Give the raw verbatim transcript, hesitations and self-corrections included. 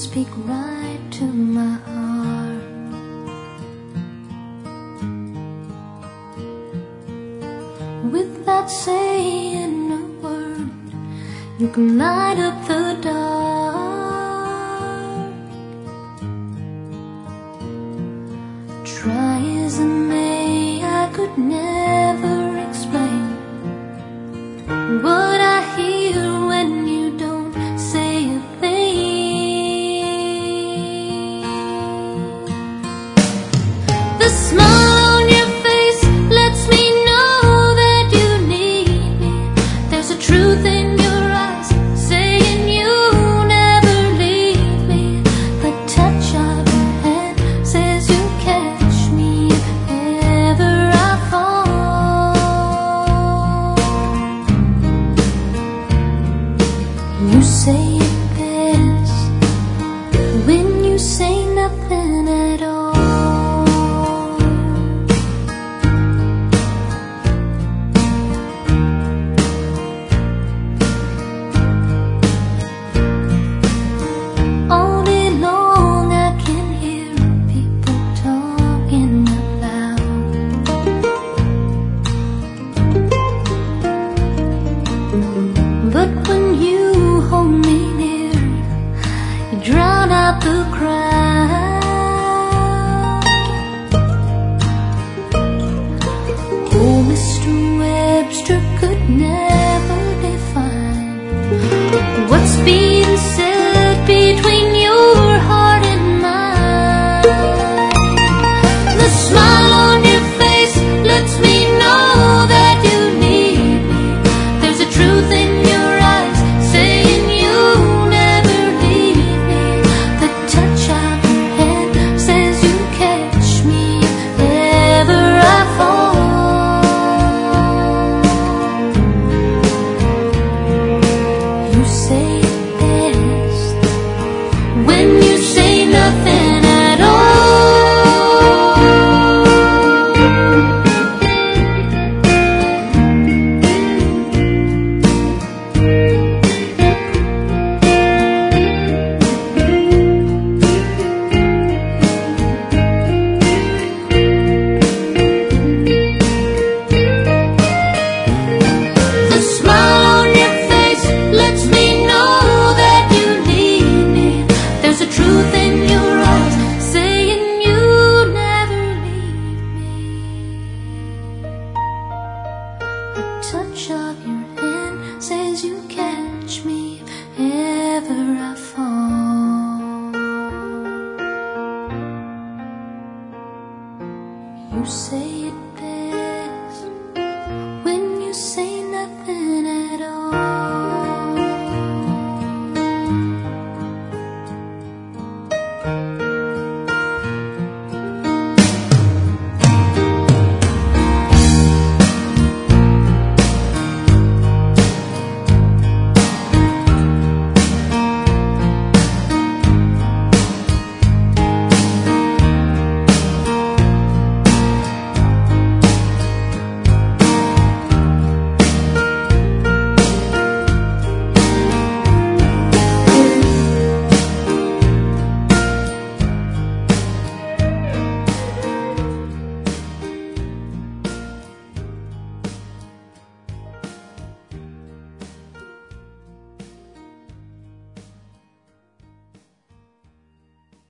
speak right to my heart. Without saying a word, you can light up the dark. Try as I may, I could never explain what I hear when you don't say a thing. The smile on your face lets me know that you need me. There's a truth in your eyes saying you never leave me. The touch of your hand says you catch me if ever I fall. You say it best when you say nothing at all. All day long I can hear people talking out loud. But when you hold me near, you drown out the crowd. Oh, Mister Webster could never define what's being said between your heart and mine. The smile on your face lets me know that you need me. There's a truth in your eyes saying you never leave me. The touch of your hand says you catch me if ever I fall. You say it best when you say nothing at all. The smile on your face lets me know that you need me. There's a truth in your eyes saying you never leave me. The touch of your hand says you catch me if ever I fall. You say it best when you say nothing at all.